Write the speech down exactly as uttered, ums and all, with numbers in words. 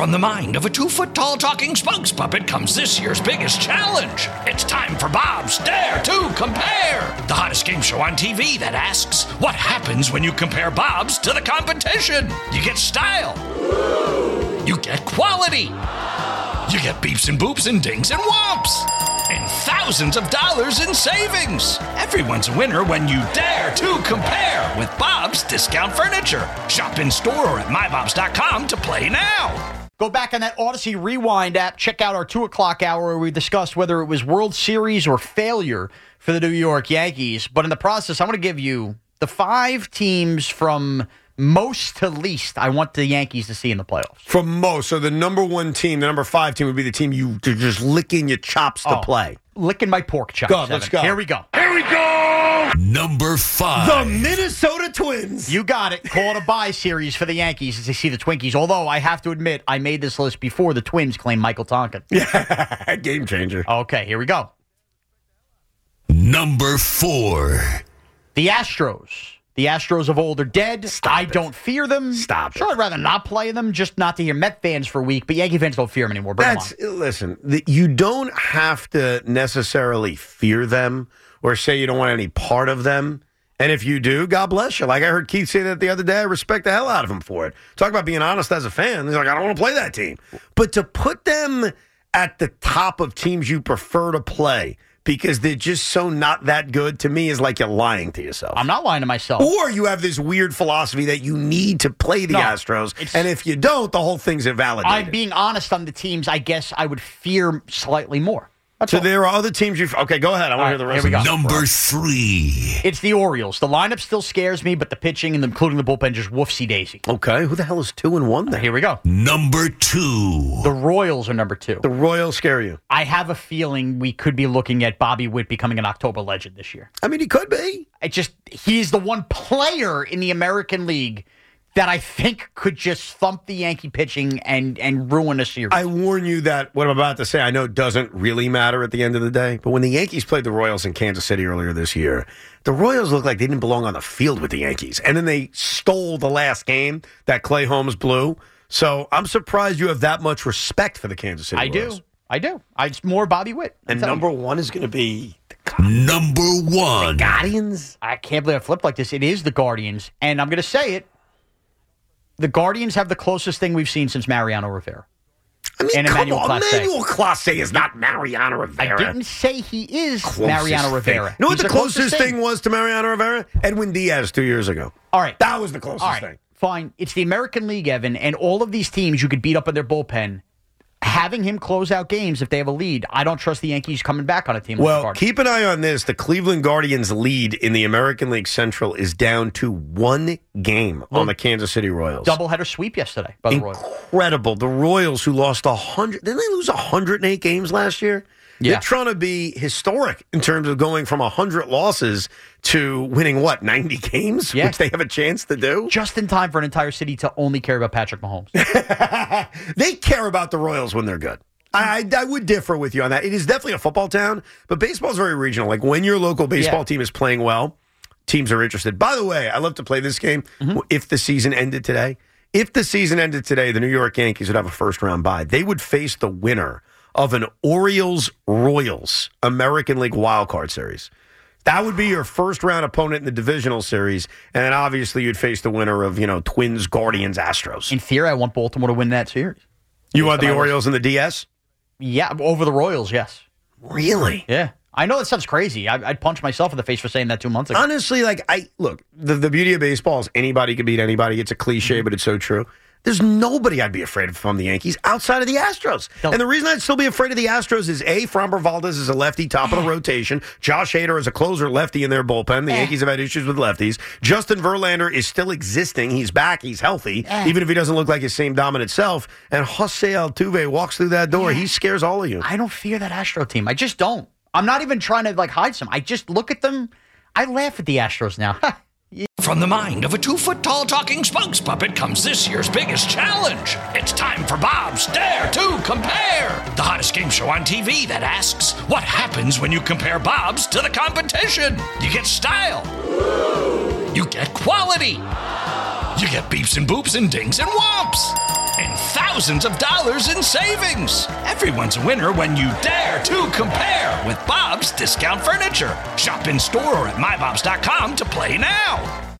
From the mind of a two-foot-tall talking spokes puppet comes this year's biggest challenge. It's time for Bob's Dare to Compare, the hottest game show on T V that asks, what happens when you compare Bob's to the competition? You get style. You get quality. You get beeps and boops and dings and whomps. And thousands of dollars in savings. Everyone's a winner when you dare to compare with Bob's Discount Furniture. Shop in store or at my bobs dot com to play now. Go back on that Odyssey Rewind app. Check out our two o'clock hour where we discussed whether it was World Series or failure for the New York Yankees. But in the process, I'm going to give you the five teams from most to least I want the Yankees to see in the playoffs. From most. So the number one team, the number five team would be the team you, you're just licking your chops to oh, play. Licking my pork chops. Go, let's go. Here we go. Here we go. Number five. The Minnesota Twins. You got it. Call it a bye series for the Yankees as they see the Twinkies. Although I have to admit, I made this list before the Twins claimed Michael Tonkin. Yeah, game changer. Okay, here we go. Number four. The Astros. The Astros of old are dead. Stop I it. don't fear them. Stop Sure, it. I'd rather not play them, just not to hear Met fans for a week, but Yankee fans don't fear them anymore. Bring them That's on. listen. The, you don't have to necessarily fear them or say you don't want any part of them. And if you do, God bless you. Like I heard Keith say that the other day. I respect the hell out of him for it. Talk about being honest as a fan. He's like, I don't want to play that team. But to put them at the top of teams you prefer to play because they're just so not that good, to me, is like you're lying to yourself. I'm not lying to myself. Or you have this weird philosophy that you need to play the No, Astros, it's- and if you don't, the whole thing's invalidated. I'm being honest on the teams I guess I would fear slightly more. That's So all. there are other teams you... Okay, go ahead. I want to All hear the right, rest here we of go. them. Number three. It's the Orioles. The lineup still scares me, but the pitching, and including the bullpen, just whoofsie daisy. Okay, who the hell is two and one there? Here we go. Number two. The Royals are number two. The Royals scare you. I have a feeling we could be looking at Bobby Witt becoming an October legend this year. I mean, he could be. It just he's the one player in the American League that I think could just thump the Yankee pitching and and ruin a series. I warn you that what I'm about to say, I know doesn't really matter at the end of the day, but when the Yankees played the Royals in Kansas City earlier this year, the Royals looked like they didn't belong on the field with the Yankees. And then they stole the last game that Clay Holmes blew. So I'm surprised you have that much respect for the Kansas City I Royals. do. I do. I it's more Bobby Witt. I'm And telling number you. one is going to be Number one. Guardians. I can't believe I flipped like this. It is the Guardians, and I'm going to say it. The Guardians have the closest thing we've seen since Mariano Rivera. I mean, And come Emmanuel on. Clase. Emmanuel Clase is not Mariano Rivera. I didn't say he is Closest Mariano thing. Rivera. You know what He's the closest, thing was to Mariano Rivera? Edwin Diaz two years ago. All right. That was the closest All right, thing. fine. It's the American League, Evan, and all of these teams you could beat up in their bullpen. Having him close out games if they have a lead, I don't trust the Yankees coming back on a team like the Well, Guardians. keep an eye on this. The Cleveland Guardians lead in the American League Central is down to one game on the Kansas City Royals. Doubleheader sweep yesterday by the Royals. Incredible. The Royals, who lost one hundred, didn't they lose one hundred eight games last year? Yeah. They're trying to be historic in terms of going from one hundred losses to winning, what, ninety games? Yeah. Which they have a chance to do? Just in time for an entire city to only care about Patrick Mahomes. They care about the Royals when they're good. I, I would differ with you on that. It is definitely a football town, but baseball is very regional. Like when your local baseball Yeah. team is playing well, teams are interested. By the way, I love to play this game Mm-hmm. if the season ended today. If the season ended today, the New York Yankees would have a first round bye. They would face the winner of an Orioles-Royals American League wildcard series. That would be your first round opponent in the divisional series, and then obviously you'd face the winner of, you know, Twins, Guardians, Astros. In theory, I want Baltimore to win that series. You want the Based on my Orioles and the D S? Yeah, over the Royals, yes. Really? Yeah. I know that sounds crazy. I, I'd punch myself in the face for saying that two months ago. Honestly, like, I look, the, the beauty of baseball is anybody can beat anybody. It's a cliche, but it's so true. There's nobody I'd be afraid of from the Yankees outside of the Astros. Don't- And the reason I'd still be afraid of the Astros is, A, Framber Valdez is a lefty, top of the rotation. Josh Hader is a closer lefty in their bullpen. The Eh. Yankees have had issues with lefties. Justin Verlander is still existing. He's back. He's healthy, Eh. even if he doesn't look like his same dominant self. And Jose Altuve walks through that door. Eh. He scares all of you. I don't fear that Astro team. I just don't. I'm not even trying to like hide some. I just look at them. I laugh at the Astros now. From the mind of a two-foot-tall talking spokes puppet comes this year's biggest challenge. It's time for Bob's Dare to Compare, the hottest game show on T V that asks, what happens when you compare Bob's to the competition? You get style. You get quality. You get beeps and boops and dings and whomps. and thousands of dollars in savings. Everyone's a winner when you dare to compare with Bob's Discount Furniture. Shop in store or at my bobs dot com to play now.